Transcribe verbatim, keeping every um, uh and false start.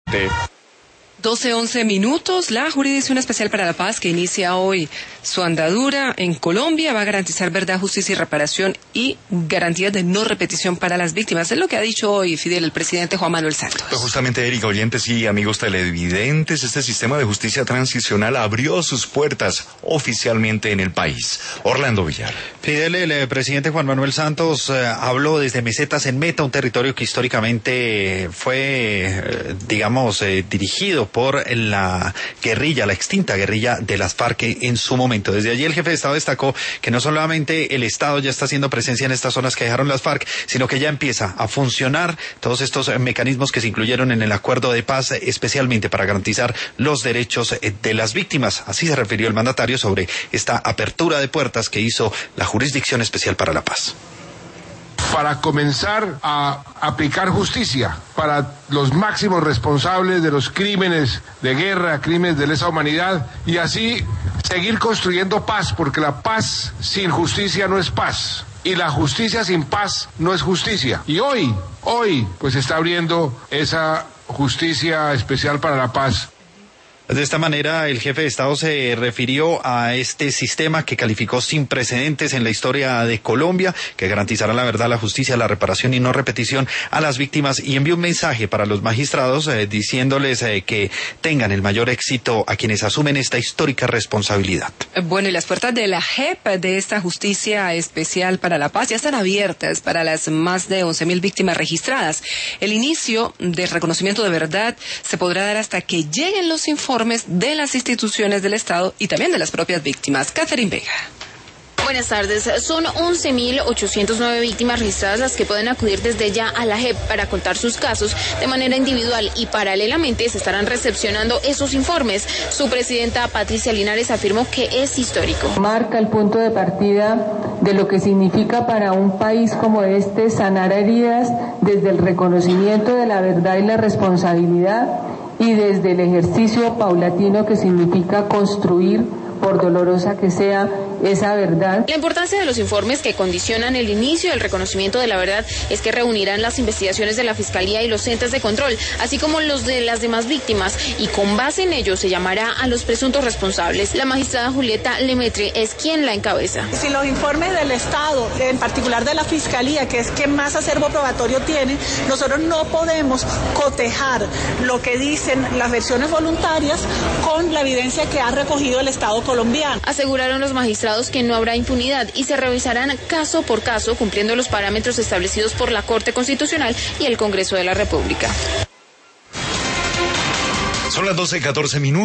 doce once minutos. La Jurisdicción Especial para la Paz, que inicia hoy su andadura en Colombia, va a garantizar verdad, justicia y reparación y garantías de no repetición para las víctimas. Es lo que ha dicho hoy, Fidel, el presidente Juan Manuel Santos. Pues justamente, Erika, oyentes y amigos televidentes, este sistema de justicia transicional abrió sus puertas oficialmente en el país. Orlando Villar. Fidel, el presidente Juan Manuel Santos eh, habló desde Mesetas en Meta, un territorio que históricamente fue, eh, digamos, eh, dirigido por la guerrilla, la extinta guerrilla de las FARC en su momento. Desde allí el jefe de Estado destacó que no solamente el Estado ya está haciendo presencia en estas zonas que dejaron las FARC, sino que ya empieza a funcionar todos estos mecanismos que se incluyeron en el acuerdo de paz, especialmente para garantizar los derechos de las víctimas. Así se refirió el mandatario sobre esta apertura de puertas que hizo la Jurisdicción Especial para la Paz. Para comenzar a aplicar justicia para los máximos responsables de los crímenes de guerra, crímenes de lesa humanidad, y así seguir construyendo paz, porque la paz sin justicia no es paz, y la justicia sin paz no es justicia. Y hoy, hoy, pues se está abriendo esa justicia especial para la paz. De esta manera, el jefe de Estado se refirió a este sistema que calificó sin precedentes en la historia de Colombia, que garantizará la verdad, la justicia, la reparación y no repetición a las víctimas, y envió un mensaje para los magistrados eh, diciéndoles eh, que tengan el mayor éxito a quienes asumen esta histórica responsabilidad. Bueno, y las puertas de la J E P, de esta Justicia Especial para la Paz, ya están abiertas para las más de once mil víctimas registradas. El inicio del reconocimiento de verdad se podrá dar hasta que lleguen los informes de las instituciones del Estado y también de las propias víctimas. Catherine Vega. Buenas tardes. Son once mil ochocientas nueve víctimas registradas las que pueden acudir desde ya a la J E P para contar sus casos de manera individual, y paralelamente se estarán recepcionando esos informes. Su presidenta Patricia Linares afirmó que es histórico. Marca el punto de partida de lo que significa para un país como este sanar heridas desde el reconocimiento de la verdad y la responsabilidad, y desde el ejercicio paulatino que significa construir, por dolorosa que sea, esa verdad. La importancia de los informes que condicionan el inicio del reconocimiento de la verdad es que reunirán las investigaciones de la Fiscalía y los entes de control, así como los de las demás víctimas, y con base en ello se llamará a los presuntos responsables. La magistrada Julieta Lemaitre es quien la encabeza. Si los informes del Estado, en particular de la Fiscalía, que es quien más acervo probatorio tiene, nosotros no podemos cotejar lo que dicen las versiones voluntarias con la evidencia que ha recogido el Estado colombiano. Aseguraron los magistrados que no habrá impunidad y se revisarán caso por caso, cumpliendo los parámetros establecidos por la Corte Constitucional y el Congreso de la República. Son las doce y catorce minutos.